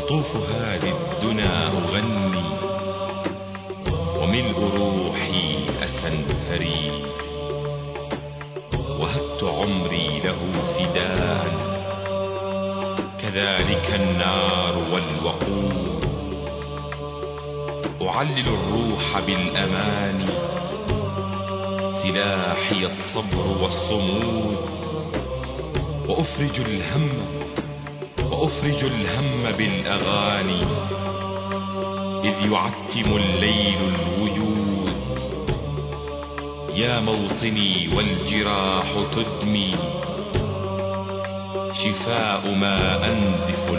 أطوف هذه الدنا أغني وملء روحي أسنثري، وهبت عمري له فداء كذلك النار والوقود. أعلل الروح بالأمان سلاحي الصبر والصمود، وأفرج الهم بالأغاني إذ يعتم الليل الوجود. يا موطني والجراح تدمي شفاء ما أنزف